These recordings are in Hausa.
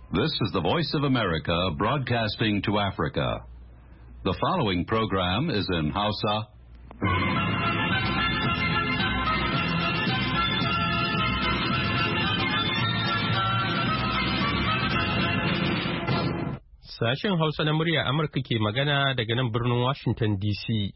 This is the Voice of America broadcasting to Africa. The following program is in Hausa. Sashen Hausa na murya Amurka ke magana daga nan birnin Washington DC.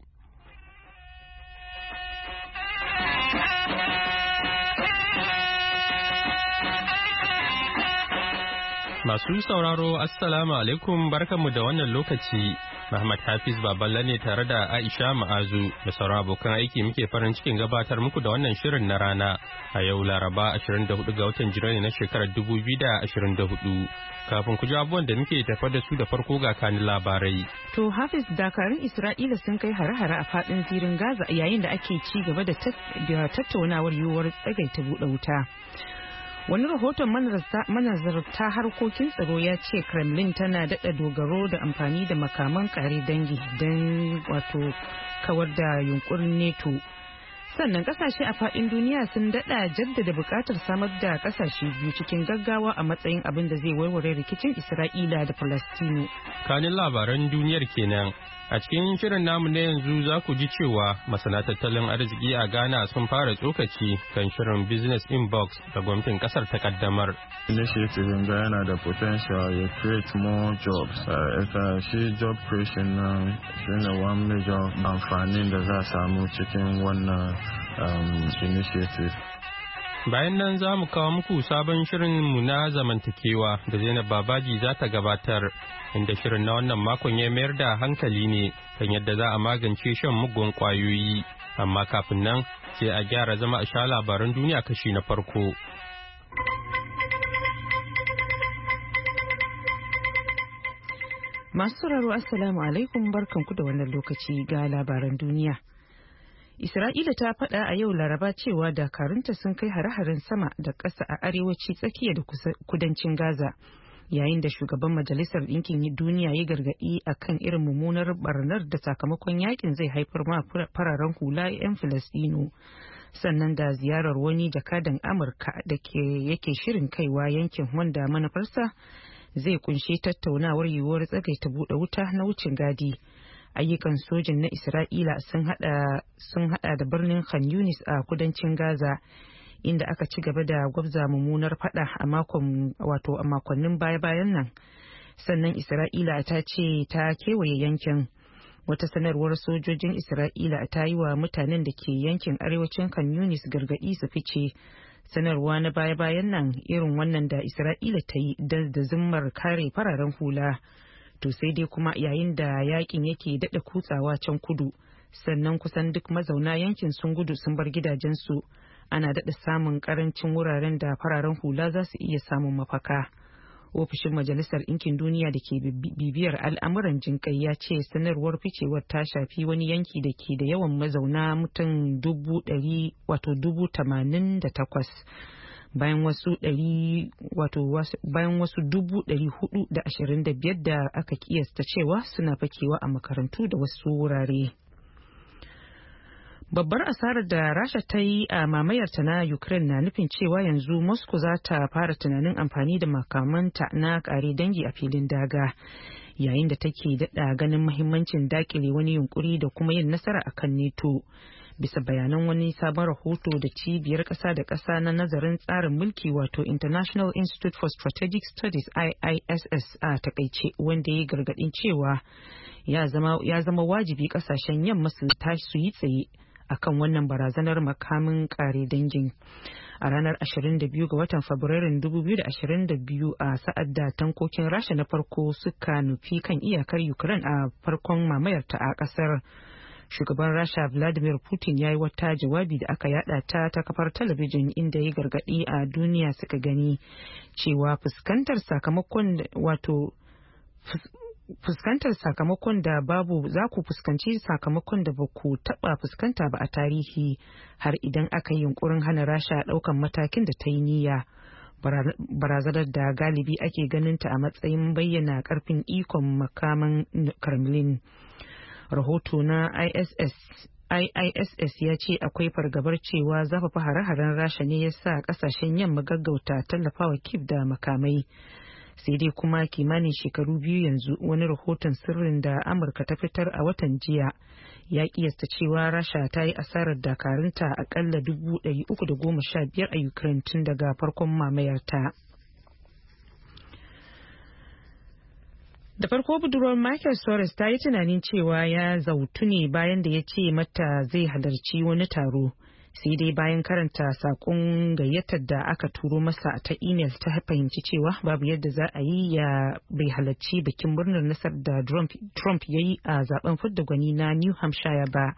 Masu sauraro, Assalamu alaikum, barkanmu da wannan lokaci. Muhammad Hafiz Baballa ne tare da Aisha Ma'azu da sauran abokan aiki muke farin cikin gabatar muku da wannan shirin na rana a yau Laraba 24 ga watan Janairu na shekarar 2024. Kafin ku ji abubuwan da muke tafa da su da farko ga kanin labarai. To Hafiz, dakarun Isra'ila sun kai hare-hare a fadin zirin Gaza yayin da ake ci gaba da tattaunawar yiwuwar tsagaita buɗe wuta. Wani rahoton manazarta harkokin tsaro ya ce Kremlin tana daɗa dogaro da amfani da makaman kare dangi don wato kawar da yunkurin NATO. Sannan kasashe a faɗin duniya sun daɗa jaddada buƙatar samar da kasashe biyu cikin gaggawa a matsayin abin da zai warware rikicin Isra'ila da Falastinu. Kanin labaran duniyar kenan. A cikin shirin namu na yanzu za ku ji cewa masana tattalin arziki a Ghana sun fara tsokaci kan shirin Business Inbox da gwamnatin kasar ta kaddamar. Initiative in Ghana da potential ya create more jobs. Shi job creation na shi ne one major amfanin da za a samu cikin wannan initiative. Bayan nan za mu kawo muku sabon shirin mu na zamantakewa da Zainab Babaji za ta gabatar, inda shirin na wannan makon ya mayar da hankali ne kan yadda za a magance shan mugun kwayoyi. Amma kafin nan sai a gyara zama a sha labaran duniya kashi na farko. Masu sauraro, Assalamu alaikum, barkanku da wannan lokaci ga labaran duniya. Isra'ila ta faɗa a yau Laraba cewa dakarunta sun kai hare-haren sama da ƙasa a arewaci tsakiya da kudancin Gaza, yayin da shugaban Majalisar Ɗinkin Duniya ya gargaɗi a kan irin mummunar barnar da sakamakon yakin zai haifar ma fararen hula 'yan Filistino. Sannan da ziyarar wani jakadan Amurka da yake shirin kaiwa yankin wanda manufarsa zai kunshi tattaunawar yiwuwar tsagaita buɗe wuta na wucin gadi. Ayyukan sojin na Isra'ila sun hada da birnin Khan Yunis a kudancin Gaza, inda aka ci gaba da gwabza mummunar fada a makonnin baya-bayan nan. Sannan Isra'ila ta ce ta kewaye yankin. Wata sanarwar sojojin Isra'ila ta yi wa mutanen da ke yankin arewacin Khan Yunis gargadi su fice. Sanarwa na baya-bayan nan irin wannan da Isra'ila ta yi da zimmar kare fararen hula. To sai dai kuma yayin da yakin yake daɗa kutsawa can kudu, sannan kusan duk mazauna yankin sun gudu sun bar gidajensu, ana daɗa samun ƙarancin wuraren da fararen hula za su iya samun mafaka. Ofishin Majalisar Ɗinkin Duniya da ke bibiyar al'amuran jinƙai ya ce sanarwar ficewar ta shafi wani yanki da ke da yawan mazauna mutum 88,000. bayan wasu 425 da aka kiyasta cewa suna fakewa a makarantu da wasu wurare. Babbar asarar da Rasha ta yi a mamayarta na Ukraine na nufin cewa yanzu Moscow za ta fara tunanin amfani da makamanta na kare dangi a filin daga, yayin da take daɗa ganin mahimmancin dakile wani yunkuri da kuma yin nasara akan NATO. Bisa bayanan wani sabon rahoto da cibiyar ƙasa da ƙasa na nazarin tsarin mulki wato International Institute for Strategic Studies IISS a takaice, wanda ya gargadin cewa ya zama wajibi ƙasashen yamma su tashi su yi tsaye akan wannan barazanar makamin kare dangin. A ranar 22 ga watan Fabrairun 2022 a sa'ad da tankokin Rasha na farko suka nufi kan iyakar Ukraine a farkon mamayarta a ƙasar. Shugaban Rasha Vladimir Putin ya yi wata jawabi da aka yada ta kafar talabijin, inda ya gargadi a duniya suka gani cewa fuskantar sakamakon da babu, za ku fuskanci sakamakon da ba ku taba fuskanta ba a tarihi har idan aka yi yunkurin hana Rasha daukan matakin da ta yi niyya. Barazanar da galibi ake ganinta a matsayin bayyana karfin ikon makaman Kremlin. Rahoto na IISS ya ce akwai fargabar cewa zafafa hare-haren Rasha ne ya sa kasashen yamma gaggauta tallafawa Kyiv da makamai. sai dai kuma kimanin shekaru 2 yanzu wani rahoton sirrin da Amurka ta fitar a watan jiya ya kiyasta cewa Rasha ta yi asarar dakarunta akalla 315 a Ukraine tun daga farkon mamayarta. Da farko budurwar Michael Soros ta yi tunanin cewa ya zautu ne bayan da ya ce mata zai halarci wani taro. Sai dai bayan karanta sakon gayyatar da aka turo masa ta imel ta fahimci cewa babu yadda za a yi ya bai halarci bikin murnar nasar da Trump ya yi a zaben fidda gwani na New Hampshire ba.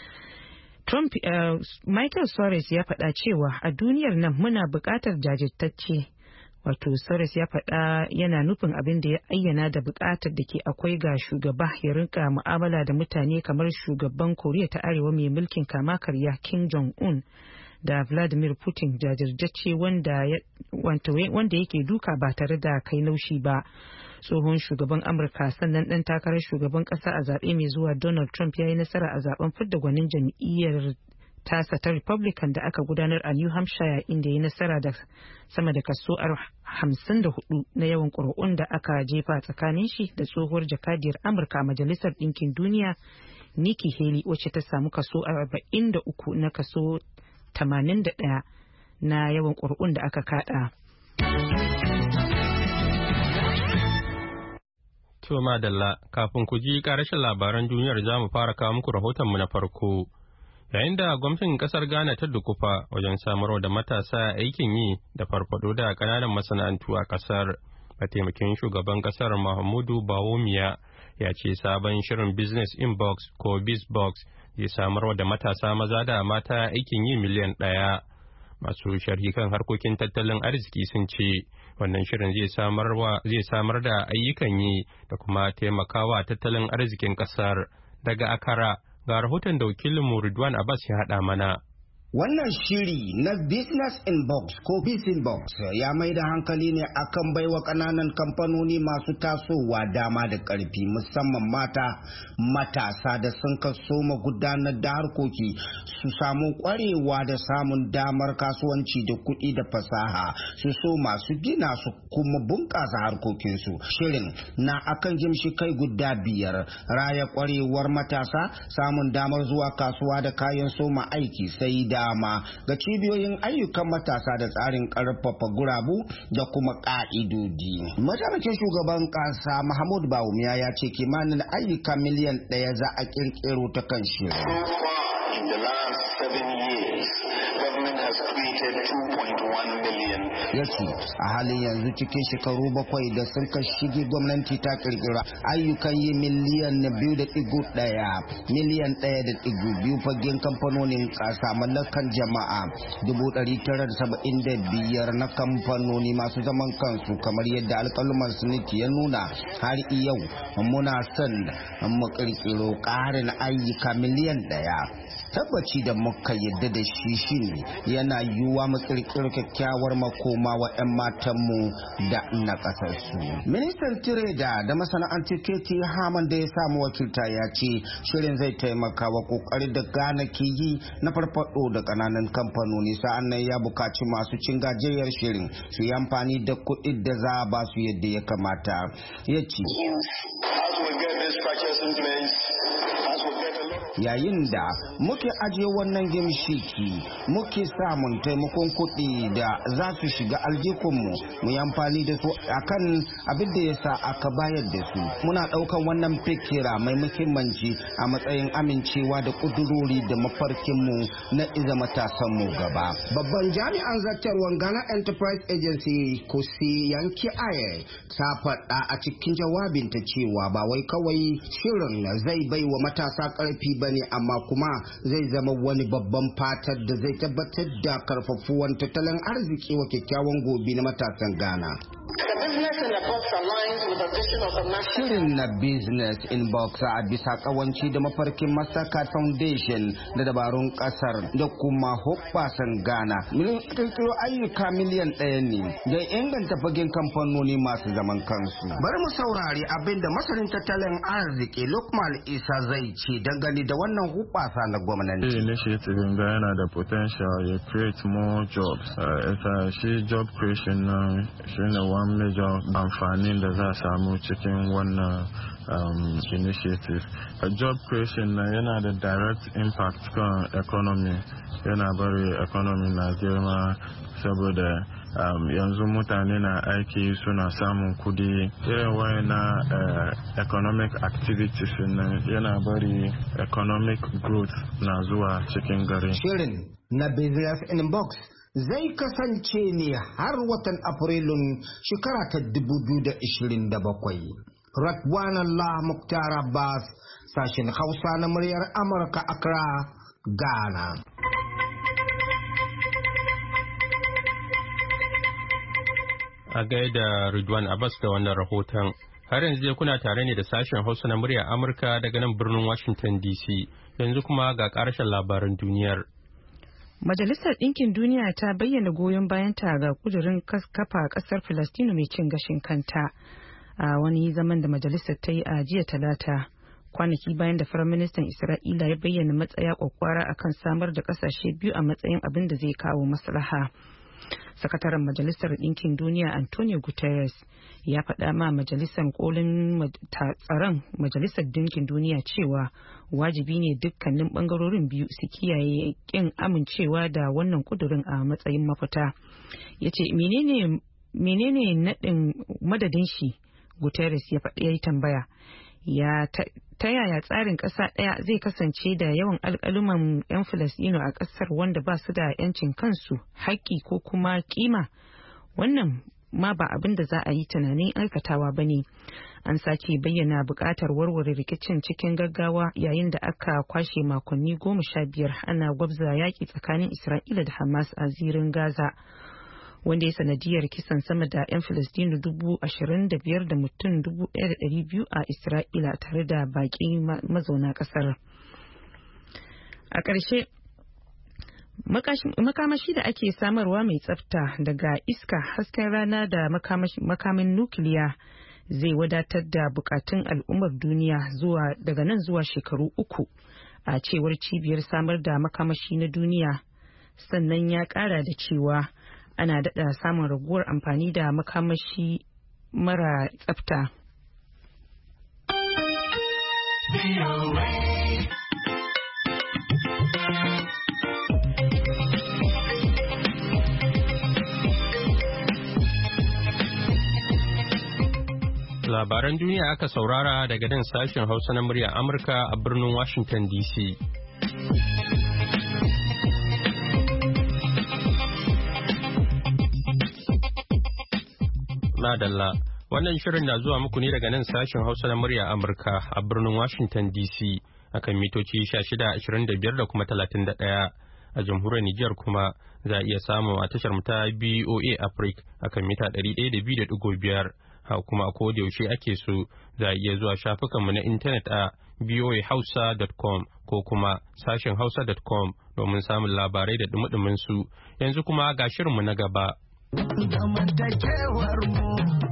Michael Soros ya faɗa cewa a duniyar nan muna buƙatar jajirtacce. Wato Soros ya faɗa yana nufin abin da ya ayyana da buƙatar da ke akwai ga shugaba ya rinka mu'amala da mutane kamar shugaban Koriya ta Arewa mai mulkin kama karya Kim Jong-un da Vladimir Putin jajirtacce wanda yake duka ba tare da kai laushi ba. Tsohon shugaban Amurka sannan ɗan takarar shugaban ƙasa a zaɓe mai zuwa Donald Trump ya yi nasara a zaben fidda gwanin jam'iyyar tasa ta Republican da aka gudanar a New Hampshire inda ya nasara da sama da kaso 54 na yawan ƙuri'un da aka jefa tsakanin shi da tsohuwar jakadiyar Amurka a Majalisar Ɗinkin Duniya Nikki Haley wacce ta samu kaso 43 na kaso 81 na yawan ƙuri'un da aka kada. To madalla, kafin ku ji ƙarashin labaran duniyar za mu fara kawo muku rahotonmu na farko. Yayin da gwamnatin kasar Ghana ta dukufa wajen samarwa da matasa aikin yi da farfado da kananan masana'antu a kasar, mataimakin shugaban kasar Mahamudu Bawumia ya ce sabon shirin Business Inbox ko BizBox zai samarwa da matasa maza da mata aikin yi miliyan 1. Masu sharhi kan harkokin tattalin arziki sun ce wannan shirin zai samar da ayyukan yi da kuma taimakawa tattalin arzikin kasar. Daga Accra, ga rahoton da wakilinmu Ridwan Abbas ya haɗa mana. Wannan shiri na Business Inbox ko BizInbox ya mai da hankali ne akan baiwa ƙananan kamfanoni masu tasowa dama da ƙarfi, musamman matasa da sun kaso gudanar da harkoki su samu ƙwarewa da samun damar kasuwanci da kuɗi da fasaha su so masu gina su kuma bunƙasa harkokinsu. Shirin na akan gimshikai guda 5: raya ƙwarewar matasa, samun damar zuwa kasuwa da kayan soma aiki, sai dama ga cibiyoyin ayyukan matasa da tsarin karfafa gurabu da kuma ka'idodi. Mataimakin shugaban kasa Mahmud Bawumia ya ce kimanin ayyuka miliyan 1 za a kirkiro ta kan shirin. In the last 7 years, government has created 2.1 million. Yace a halin yanzu cikin shekaru 7 da sun ka shige gwamnati ta kirkira ayyukan yi miliyan 2.1, miliyan 1.2 fagen kamfanonin kasa mallakan jama'a 975 na kamfanoni masu zaman kansu, kamar yadda alƙaluman siniki ya nuna. Har yau muna son mu kirkiro ƙarin ayyuka miliyan 1. Tabbaci da muka yadda da shi shine yana yiwuwa mu kirkiro kyakkyawar makoma wa 'yan matanmu da na kasarsu. Ministan Tireda da masana'antu Keti Haman da ya samu wakilta ya ce shirin zai taimaka wa kokari da Ghana ke yi na farfado da kananan kamfanoni, sa'annan ya bukaci masu cin gajiyar shirin su yi amfani da kuɗi da za a ba su yadda ya kamata. Ya ce yayin da muke ajiye wannan gimshiki muke samun taimakon kuɗi da za su shiga aljihunmu mu yi amfani da su akan abin da ya sa aka bayar da su. Muna ɗaukan wannan fikira mai muhimmanci a matsayin amincewa da ƙudurori da mafarkinmu na iza matasanmu gaba. Babban jami'an zartarwar Ghana Enterprise Agency Kosi Yanki Aye ta faɗa a cikin jawabinta cewa ba wai kawai shirin zai bai wa matasa ƙarfi ba ne, amma kuma zai zama wani babban fatar da zai tabbatar da karfafuwan tattalin arziki wa kyakkyawan gobe na matasan Ghana. Shirin na Business Inbox a bisa kawanci da mafarkin Mastercard Foundation da dabarun kasar da kuma hoɓɓasan Ghana. Kirkiro ayyuka miliyan 1 ne da inganta fagen kamfanoni masu zaman kansu. Bari mu saurari abin da masanin tattalin arziki Lukman Isa zai ce dangane da wannan hubasa na gwamnati. Initiative ga yana da potential ya create more jobs. Shi job creation nan shine one major amfanin da za a samu cikin wannan initiative. Job creation nan yana da direct impact kan economy, yana bari economy na girma saboda yanzu mutane na aiki suna samun kudi. Irin wayannan economic activities nan yana bari economic growth na zuwa cikin gari. Shirin na Business in Box zai kasance ne har watan Afrilun shekara ta 2027. Radwan Allah Mukhtar Abbas, sashen Hausa na muryar Amurka, Accra, Ghana. A gaida Ridwan Abbas da wannan rahoton. Har yanzu dai kuna tare ne da sashen Hausa na muryar Amurka daga nan birnin Washington DC. Yanzu kuma ga ƙarshen labaran duniyar. Majalisar Ɗinkin Duniya ta bayyana goyon bayanta ga kudirin kafa ƙasar Falastinu mai cin gashin kanta a wani zaman da majalisar ta yi a jiya Talata, kwanaki bayan da Firaministan Isra'ila ya bayyana matsaya kwakwara akan samar da ƙasashe biyu a matsayin abin da zai kawo maslaha. Sakataren Majalisar Ɗinkin Duniya Antonio Guterres ya faɗa ma Majalisar Kolin Tsaron Majalisar Ɗinkin Duniya cewa wajibi ne dukkanin ɓangarorin biyu su kiyaye ƙin amincewa da wannan ƙudurin a matsayin mafita. Ya ce menene naɗin madadin shi? Guterres ya yi tambaya. Ta yaya tsarin ƙasa ɗaya zai kasance da yawan alƙaluman 'yan Falasɗinu a ƙasar wanda ba su da 'yancin kansu, haƙƙi ko kuma ƙima? Wannan ma ba abin da za a yi tunanin aikatawa ba ne. An sake bayyana buƙatar warware rikicin cikin gaggawa yayin da aka kwashe makonni 15 ana gwabza yaƙi tsakanin Isra'ila da Hamas a zirin Gaza, wanda ya sanadiyar kisan sama da 'yan Falastinu 25,000 da mutum 1,200 a Isra'ila tare da baƙi mazauna ƙasar. A ƙarshe, makamashi da ake samarwa mai tsafta daga iska, hasken rana da makamin nukiliya zai wadatar da bukatun al'ummar duniya daga nan zuwa shekaru 3, a cewar cibiyar samar da makamashi na duniya. Sannan ya ƙara da cewa ana daɗa samun raguwar amfani da makamashi mara tsafta. Labaran duniya aka saurara daga nan sashen Hausa na muryar Amurka a birnin Washington DC. Madalla, wannan shirin na zuwa muku ne daga nan sashen Hausa na murya Amurka a birnin Washington DC akan mitoci 1625 da kuma 31. A jamhuriyar Nijar kuma za a iya samu a tashar ta BOA Africa akan mita 102.5. Ha kuma a koda yaushe ake so za a iya zuwa shafukanmu na intanet a boahausa.com ko kuma sashen hausa.com domin samun labarai da dumudumin su. Yanzu kuma ga shirinmu na gaba. Zamantakewar mu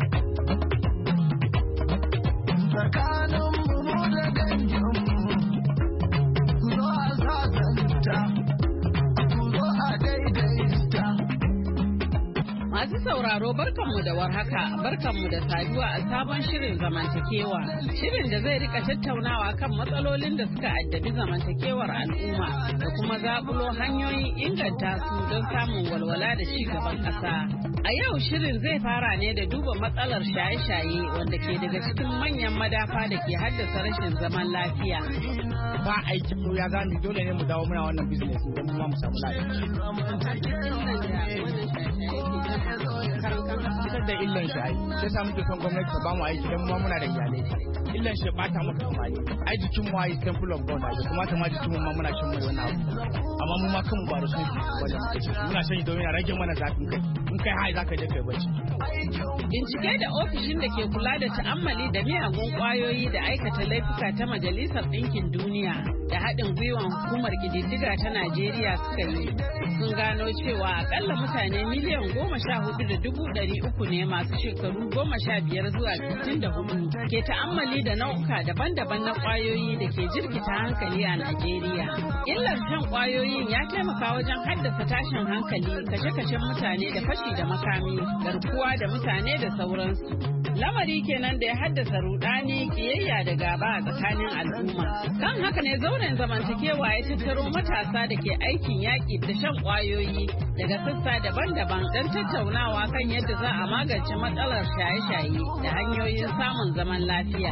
tsakanin mu da dangin mu, zo a sasanta, zo a daidaita. Masu sauraro barkanmu da warhaka, barkanmu da saduwa a sabon shirin zamantakewa. Shirin da zai rika tattaunawa kan matsalolin da suka addabi zamantakewar al'umma da kuma zaɓulo hanyoyin inganta su don samun walwala da ci gaban ƙasa. A yau shirin zai fara ne da duba matsalar shaye-shaye wanda ke daga cikin manyan madafa da ke haddasa rashin zaman lafiya. Ba aiki ya gani dole ne mu dawo muna wannan business don mu samu lafiya. Da illan shi ai sai sa muke son gwamnati ta bamu aiki dan mu muna da iyalai. Illan shi bata maka kamani ai jikin mu ai temple of God ai kuma ta ma jikin mu ma muna shan mai wannan abu amma mu ma kanmu ba da son shi wajen muna shan don ya rage mana zafin kai in kai hai zaka je kai bacci. Bincike da ofishin da ke kula da ta'ammali da miyagun kwayoyi da aikata laifuka ta Majalisar Ɗinkin Duniya da haɗin gwiwan hukumar ƙididdiga ta Najeriya suka yi sun gano cewa akalla mutane miliyan 14,300 ne masu shekaru 15 zuwa 64 ke ta'ammali da nau'uka daban-daban na kwayoyi da ke jirkita hankali a Najeriya. Illar shan kwayoyin ya taimaka wajen haddasa tashin hankali, kashe-kashen mutane da fashi da makami, garkuwa da mutane da sauransu. Lamari kenan da ya haddasa rudani, kiyayya da gaba a tsakanin al'umma. Kan haka ne zauren zamantakewa ya tattaro matasa da ke aikin yaƙi da shan kwayoyi daga sassa daban-daban don tattaunawa kan yadda za a magance matsalar shaye-shaye da hanyoyin samun zaman lafiya.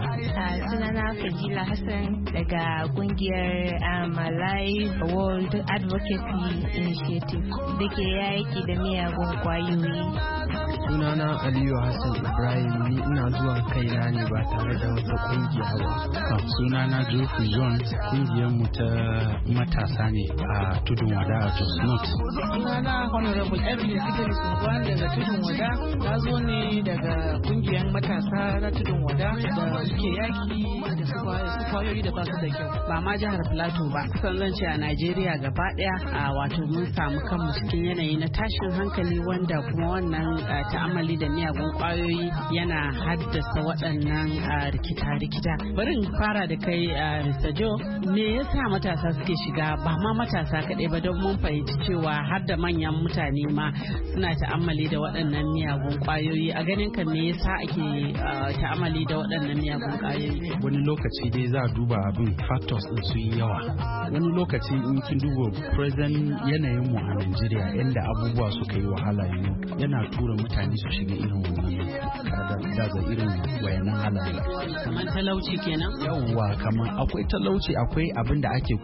Sunana Fajila Hassan daga kungiyar Malay World Advocacy Initiative da ke yaƙi da miyagun kwayoyi. Sunana Aliyu Hassan Ibrahim, ni ina zuwa kaina ne ba tare da wata kungiya ba. Sunana Jofi John, kungiyar mu ta matasa ne a Tudun Wada a Jos North. Sunana Honorable Evelyn Idris Ungwan daga Tudun Wada, na zo ne daga kungiyar matasa na Tudun Wada da suke yaki da su kwayoyi da ba su da kyau. Ba ma jihar Plateau ba, kusan zan ce a Najeriya gaba daya a wato mun samu kanmu cikin yanayi na tashin hankali wanda kuma wannan ta'amali da miyagun kwayoyi yana haddasa waɗannan rikita-rikita. Bari in fara da kai Mr. Joe, me yasa matasa suke shiga, ba ma matasa kaɗai ba, don mun fahimci cewa har da manyan mutane ma suna ta'amali da waɗannan miyagun kwayoyi. A ganin ka me yasa ake ta'amali da waɗannan miyagun kwayoyi? Wani lokaci dai za a duba abin factors din su yi yawa. Wani lokaci in kin duba present yanayin mu a Najeriya yanda abubuwa suka yi wahala yana tura mutane su shiga irin wannan daga irin wayannan halaye. Kamar talauci kenan? Yawwa, kamar akwai talauci, akwai abin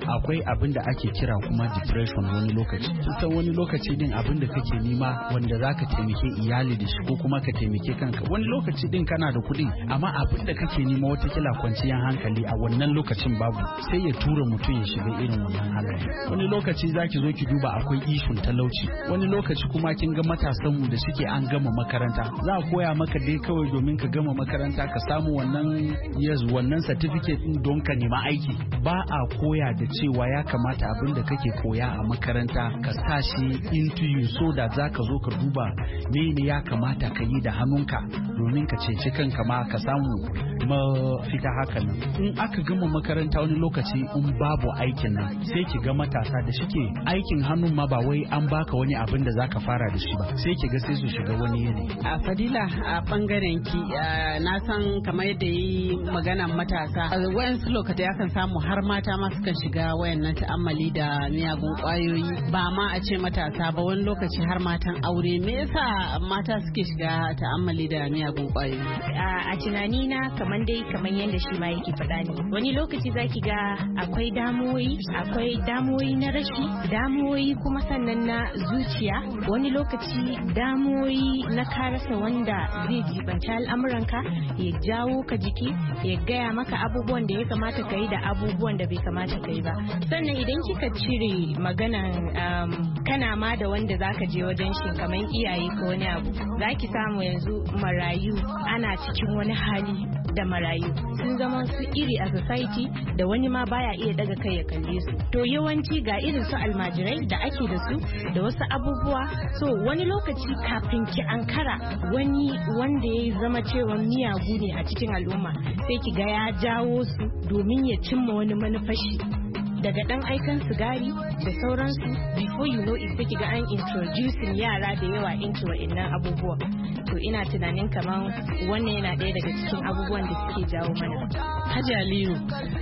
da ake kira kuma depression wani lokaci. Kusan wani lokaci din abin da kake nema wanda zaka taimake iyali da shi ko kuma ka taimake kanka. Wani lokaci din kana da kuɗi amma abin da kake nema wata kila kwanciyar hankali a wannan lokacin babu, sai ya tura mutum ya shiga irin wannan halaye. Wani lokaci zaki zo ki duba akwai ishun talauci. Wani lokaci kuma kin ga matasan mu da suke an gama makaranta, za a koya maka dai kawai domin ka gama makaranta ka samu wannan certificate din don ka nema aiki. Ba a koya da cewa ya kamata abin da kake koya a makaranta ka sa shi into you so da za ka zo ka duba mene ya kamata ka yi da hannunka domin ka cece kanka ma ka samu mafita hakan nan. In aka gama makaranta wani lokaci in babu aikin nan sai ki ga matasa da shike aikin hannun ma ba wai an baka wani abin da zaka fara da shi ba, sai ki ga sai su shiga wani yanayi. A Fadila, a bangaren ki na san kamar yadda yi maganan matasa wayansu lokacin akan samu har mata ma sukan shiga wayannan ta'ammali da miyagun kwayoyi, ba ma a ce matasa ba, wani lokaci har matan aure. Me yasa mata suke shiga ta'ammali da miyagun kwayoyi? A tunani na kamar yadda shi ma yake faɗa ne, wani lokaci zaki ga akwai damuwoyi na rashi, damuwoyi kuma sannan na zuciya, wani lokaci damuwoyi na karasa wanda zai jibanci al'amuranka, ya jawo ka jiki, ya gaya maka abubuwan da ya kamata ka yi da abubuwan da bai kamata ka yi ba. Sannan idan kika cire maganan kana ma da wanda zaka je wajen shi kamar iyaye ko wani abu, zaki samu yanzu marayu ana cikin wani hali da marayu sun zama su iri a society da wani ma baya iya daga kai ya kalle su. To yawanci ga irin su almajirai da ake da su da wasu abubuwa, so wani lokaci kafin ki ankara wani wanda ya zama cewa miyagu ne a cikin al'umma sai ki ga ya jawo su domin ya cimma wani manufashi, daga dan aikan sigari da sauransu. Before you know it sai ki ga an introducing yara da yawa into wa'annan abubuwa. To ina tunanin kamar wannan yana ɗaya daga cikin abubuwan da suke jawo mana. Hajji Aliyu,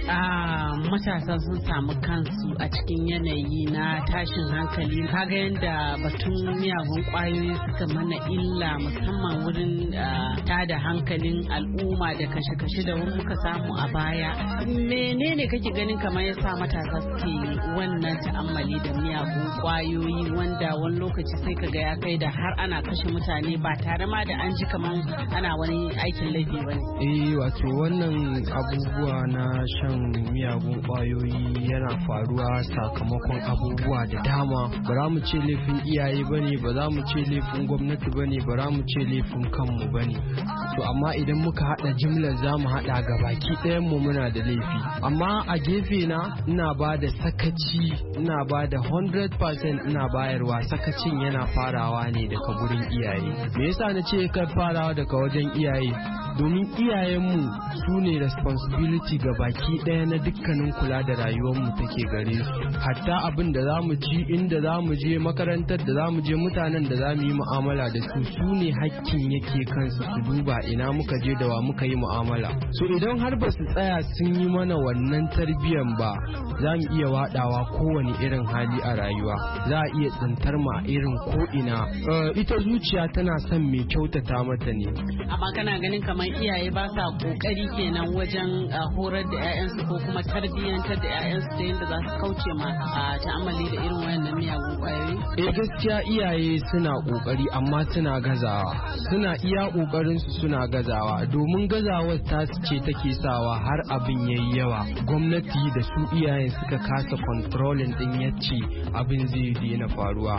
matasa sun samu kansu a cikin yanayi na tashin hankali. Kaga yadda batun miyagun kwayoyi suka mana illa musamman wurin tada hankalin al'umma da kashe-kashe da muka samu a baya. Menene kake ganin kamar yasa matasa suke wannan ta'ammali da miyagun kwayoyi wanda wani lokaci sai kaga ya kai da har ana kashe mutane ba tare ma da an ji kamar ana wani aikin laifi ba ne? Wato wannan abu abubuwa na shan miyagun ƙwayoyi yana faruwa sakamakon abubuwa da dama. Ba za mu ce laifin iyaye ba ne, ba za mu ce laifin gwamnati ba ne, ba za mu ce laifin kanmu ba ne. To amma idan muka haɗa jimlar za mu haɗa ga baki ɗayanmu muna da laifi. Amma a gefe na ina ba da sakaci, ina ba da 100% ina bayarwa. Sakacin yana farawa ne daga gurin iyaye. Me yasa na ce ka farawa daga wajen iyaye? Domin iyayenmu su ne responsibility ga baki ɗaya na dukkanin kula da rayuwarmu take gare su. Hatta abin da za mu ci, inda za mu je, makarantar da za mu je, mutanen da za mu yi mu'amala da su, su ne hakkin yake kansu su duba ina muka je da wa muka yi mu'amala. So idan har ba su tsaya sun yi mana wannan tarbiyyan ba, za mu iya waɗawa kowane irin hali a rayuwa. Za a iya tsintar mu a irin ko'ina. Ita zuciya tana son mai kyautata mata ne. Amma kana ganin kamar iyaye ba sa kokari kenan wajen horar da 'ya'yansu ko kuma tarbiyyantar da 'ya'yansu ta yadda za su kauce ma ta'amali da irin wayannan miyagun kwayoyi? Gaskiya iyaye suna kokari amma suna gazawa. Suna iya kokarin su suna gazawa domin gazawar ta ce take sawa har abin yayi yawa. Gwamnati da su iyayen suka kasa controlling din yace abin zai daina faruwa.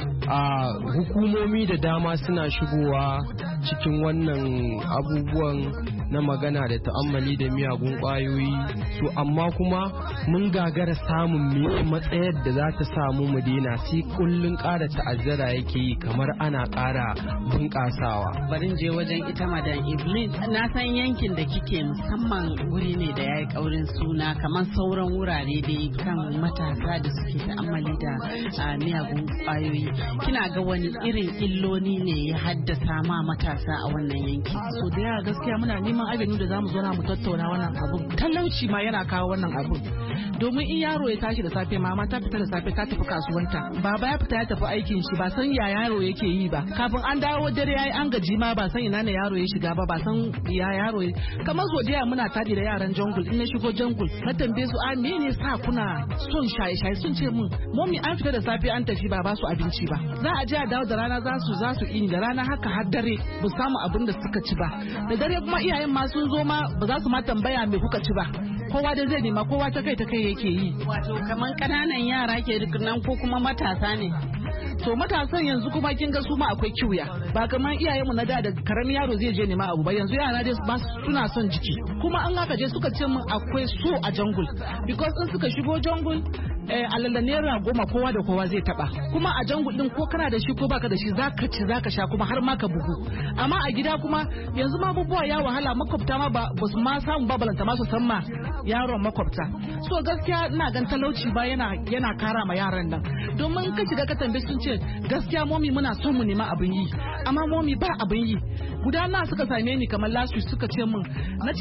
Hukumomi da dama suna shigowa cikin wannan abubuwan na magana da ta'ammali da miyagun kwayoyi, to amma kuma mun gagara samun me matsayar da za ta samu mu daina, sai kullun ƙara ta'azzara yake yi kamar ana ƙara bunƙasawa. Barin je wajen ita madan Evelyn, na san yankin da kike musamman wuri ne da yayi kaurin suna kamar sauran wurare dai kan matasa da suke ta'ammali da miyagun kwayoyi. Kina ga wani irin illoli ne ya haddasa ma matasa a wannan yanki? So da yawa gaskiya muna neman avenue da zamu zo na mu tattauna wannan abun. Talauci ma yana kawo wannan abun. Domin in yaro ya tashi da safe, mama ta fita da safe ta tafi kasuwanta, baba ya fita ya tafi aikin shi, ba san ya yaro yake yi ba. Kafin an dawo dare yayi an gaji ma ba san ina ne yaro ya shiga ba san ya yaro. Kamar zodiya muna tadi da yaran jungle, in na shigo jungle na tambaye su me ne sa kuna son shaye-shaye, sun ce mun mommy an fita da safe an tafi ba su abinci ba. Za a je a dawo da rana za su in da rana haka har dare ba samu abin da suka ci ba. Da dare kuma iyayen ma sun zo ma ba za su ma tambaya me kuka ci ba. Kowa da zai nema, kowa ta kai yake yi. Wato kamar ƙananan yara ke nan ko kuma matasa ne? To matasan yanzu kuma kin ga su ma akwai kiwya, ba kamar iyayenmu na da karamin yaro zai je nema abu ba. Yanzu yara dai ba suna son jiki, kuma an aka je suka ce min akwai so a jungle, because in suka shigo jungle alalla naira 10 kowa da kowa zai taba, kuma a jungle din ko kana da shi ko baka da shi zaka ci zaka sha kuma har ma ka bugu. Amma a gida kuma yanzu ma abubuwa ya wahala, makwabta ma ba su ma samu babalanta ma su san ma yaron makwabta. So gaskiya ina gan talauci ba yana kara ma yaran nan, domin ka shiga ka tambaye sun ce gaskiya momi muna son mu nema abin yi, amma momi ba abin yi. Guda na suka same ni kamar last week suka ce min,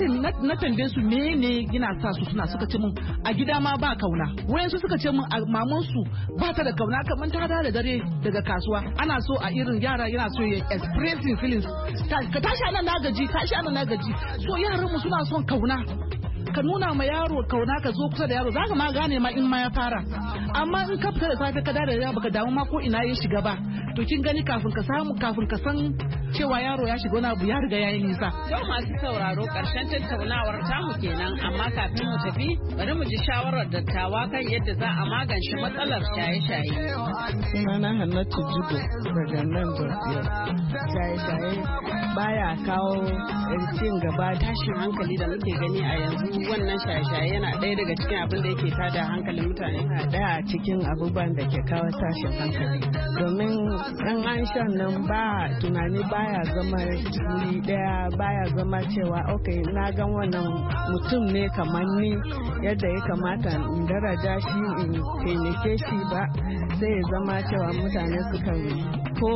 na tambaye su mene yana sa su suna, suka ce min a gida ma ba kauna. Wayansu suka ce min maman su ba ta da kauna, kamar ta da dare daga kasuwa ana so a irin yara yana so ya expressing feelings, ka tashi anan na gaji, tashi anan na gaji. So yaran mu suna son kauna, ka nuna ma yaro kauna, ka zo kusa da yaro zaka ma gane ma in ma ya fara. Amma in ka fita da safe ka da ya baka damu ma ko ina ya shiga ba, to kin gani kafin ka san cewa yaro ya shiga wani abu ya riga yayi nisa. Yau masu sauraro karshen tattaunawar tamu kenan, amma kafin mu tafi bari mu ji shawarar dattawa kan yadda za a magance matsalar shaye-shaye. Sunana Hannatu Jibo daga nan da shaye-shaye baya kawo cin gaba. Tashin hankali da muke gani a yanzu, wannan shaye-shaye yana ɗaya daga cikin abin da yake tada hankalin mutane. Ɗaya a cikin abubuwan da ke kawo tashin hankali, domin ɗan an shan nan ba tunani, baya zama wuri ɗaya, baya zama cewa ok na gan wannan mutum ne kamar ni yadda ya kamata in daraja shi in taimake shi ba, sai ya zama cewa mutane suka ko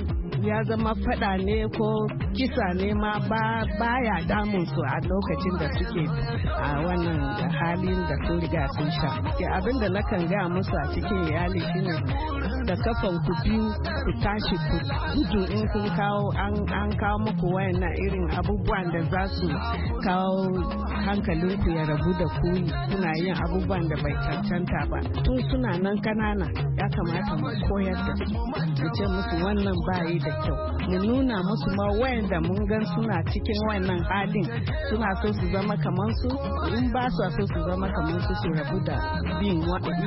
ya zama fada ne ko kisa ne ma baya damun su a lokacin da suke a wannan halin da sun riga sun sha. Abin da nakan gaya musu a cikin iyali shine da kafan ku biyu ku tashi ku gudu in kun kawo an kawo muku wayannan irin abubuwan da za su kawo hankalinku ya rabu da ku suna yin abubuwan da bai cancanta ba. Tun suna nan kanana ya kamata mu koyar da su, mu ce musu wannan bayi da da kyau mu nuna musu ma wayanda mun gan suna cikin wannan halin suna so su zama kamar su in ba su so su zama kamar su rabu da bin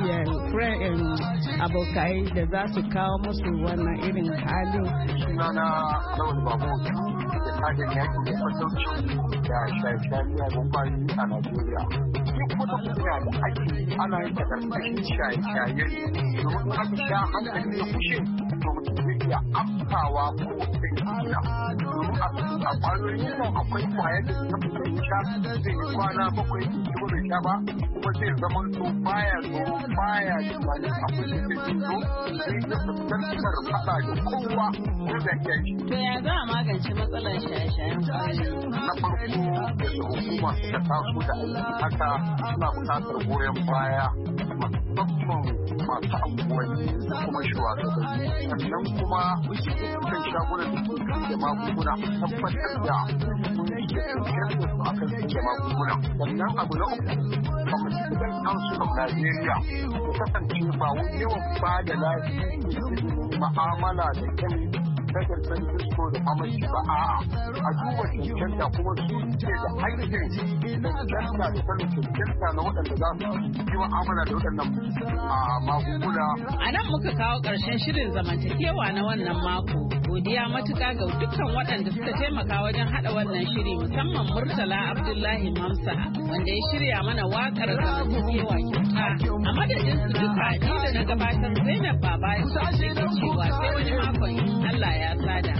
abokai da za su kawo musu wannan irin halin. Sunana Lawal Babu da kajin yaki da fatauci da shaye-shaye kwayoyi a Najeriya. Duk wata kuma da ake ana yin da karkashin shaye-shaye domin aka sha hankali da kushe to mutum zai iya afkawa ko da ina. Domin a kwayoyin nan akwai kwayar da ta fi sha zai yi kwana 7 ko bai sha ba kuma zai zama to baya tunani akwai da zai zo zai da fuskantar fada da kowa ko da ke shi. To ya za a magance matsalar shaye-shayen kwayoyi? Na farko da hukuma suka taso da haka suna buƙatar goyon baya musamman masu anguwanni da kuma shugabanni sannan kuma kan shagunan da ke da magunguna tabbatar da su akan suke magunguna sannan abu na uku kwamitin kansu a Najeriya ya kasance ba wani yawan ba da lafiya ma'amala da kyan daga Francisco da Mamaci ba a duba cancanta kuma su ce da aikin cancanta da sanin cancanta na waɗanda za su yi ma'amala da waɗannan magunguna. A nan muka kawo ƙarshen shirin zamantakewa na wannan mako. Godiya matuƙa ga dukkan waɗanda suka taimaka wajen haɗa wannan shiri musamman Murtala Abdullahi Mamsa wanda ya shirya mana waƙar zamantakewa kyauta. A madadin su duka ni da na gabatar Zainab Babaji da ke cewa sai wani makon Allah ya sada.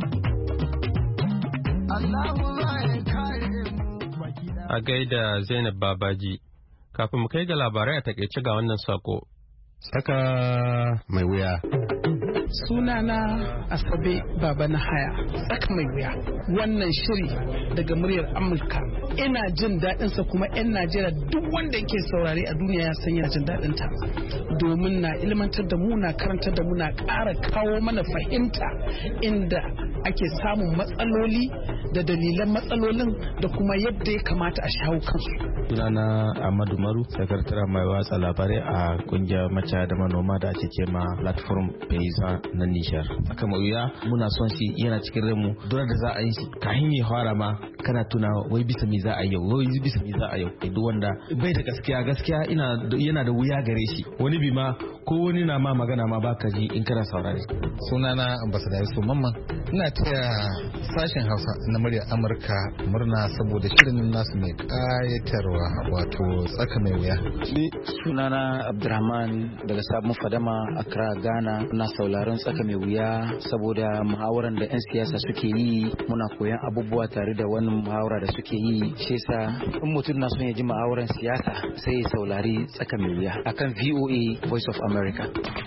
A gaida Zainab Babaji, kafin mu kai ga labarai a takaice ga wannan sako. Saka mai wuya. Sunana Asabe Baba na Haya, tsaka mai wuya. Wannan shiri daga muryar Amurka. Ina jin daɗinsa kuma 'yan Najeriya duk wanda yake saurare a duniya ya san yana jin daɗinta. Domin na ilmantar da mu, na karantar da mu, na ƙara kawo mana fahimta inda ake samun matsaloli da dalilan matsalolin da kuma yadda ya kamata a shawo kansu. Sunana Ahmadu Maru, sakataren mai watsa labarai a kungiyar macaya da manoma da ake kema platform Paysan na Nishar. Aka mai wuya muna son shi yana cikin ranmu dole da za a yi shi kahin ya fara ma kana tuna wai bisa me za a yau wai bisa me za a yau duk wanda bai da gaskiya yana da wuya gare shi wani bi ma ko wani na ma magana ma baka ji in kana saurare. Sunana Ambassador Yusuf Mamman, ina taya sashen Hausa na muryar Amurka murna saboda shirin nasu mai kayatarwa wato tsaka mai wuya. Ni sunana Abdurrahman daga Sabon Fadama, Accra, Ghana. Na sauraron tsaka mai wuya saboda muhawaran da 'yan siyasa suke yi, muna koyan abubuwa tare da wannan muhawara da suke yi. Shi yasa in mutum na son ya ji muhawaran siyasa sai ya saurari tsaka mai wuya akan VOA Voice of America.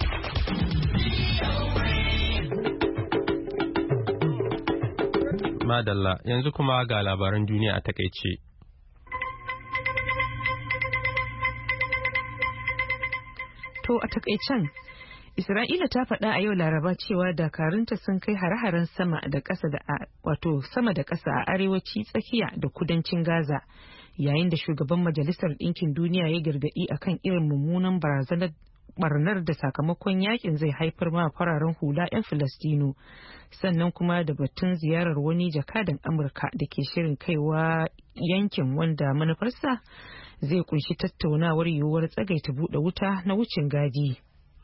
Madalla, yanzu kuma ga labaran duniya a takaice. To a takaicen, Isra'ila ta faɗa a yau Laraba cewa dakarunta sun kai hare-haren sama da ƙasa a arewaci, tsakiya da kudancin Gaza, yayin da shugaban Majalisar Ɗinkin Duniya ya gargaɗi akan irin mummunan barazanar barnar da sakamakon yakin zai haifar ma fararen hula 'yan Filistinu, sannan kuma da batun ziyarar wani jakadan Amurka da ke shirin kaiwa yankin wanda manufarsa zai kunshi tattaunawar yiwuwar tsagaita buɗe wuta na wucin gadi.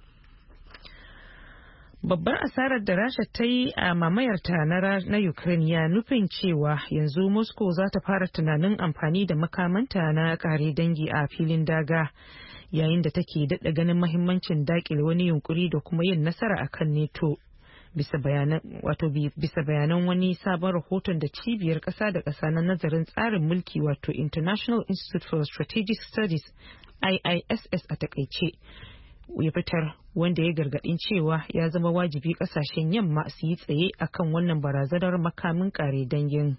Babbar asarar da Rasha ta yi a mamayarta na Ukraine ya nufin cewa yanzu Moscow za ta fara tunanin amfani da makamanta na kare dangi a filin daga, yayin da take daɗa ganin mahimmancin daƙile wani yunkuri da kuma yin nasara akan NATO. Bisa bayanan wani sabon rahoton da cibiyar ƙasa da ƙasa na nazarin tsarin mulki wato International Institute for Strategic Studies IISS a takaice ya fitar, wanda ya gargaɗin cewa ya zama wajibi ƙasashen yamma su yi tsaye akan wannan barazanar makamin ƙare dangin.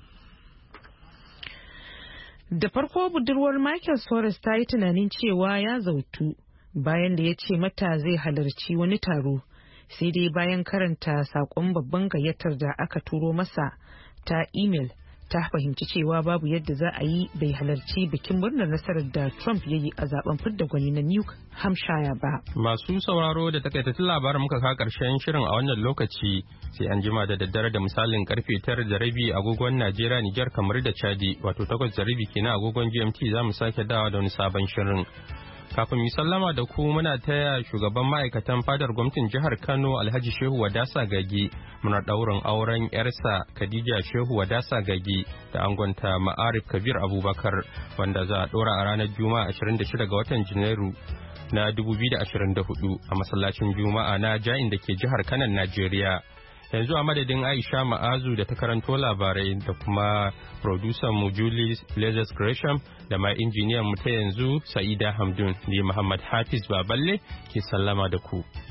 Da farko budurwar Michael Soros ta yi tunanin cewa ya zautu bayan da ya ce mata zai halarci wani taro, sai dai bayan karanta saƙon babban gayyatar da aka turo masa ta email ta fahimci cewa babu yadda za a yi bai halarci bikin murnar nasarar da Trump ya yi a zaben fidda gwani na New Hampshire ba. Masu sauraro da takaitattun labarin muka ka karshen shirin a wannan lokaci sai an jima da daddare da misalin karfe 9:30 agogon Najeriya, Nijar, kamar da Chadi, wato 8:30 kenan agogon GMT za mu sake dawa da wani sabon shirin. Kafin mu sallama da ku muna taya shugaban ma'aikatan fadar gwamnatin jihar Kano Alhaji Shehu Wadasa Gagi muna ɗaurin auren yarsa Khadija Shehu Wadasa Gagi da angonta Ma'arif Kabir Abubakar wanda za a ɗora a ranar Juma'a 26 ga watan Janairu na 2024 a masallacin Juma'a na Ja'in da ke jihar Kano, Najeriya. Yanzu a madadin Aisha Ma'azu da ta karanto labarai da kuma producer mu Julie Lazarus Gresham da ma injiniyan mu ta yanzu Sa'ida Hamdun ne Muhammad Hafiz Baballe ke sallama da ku.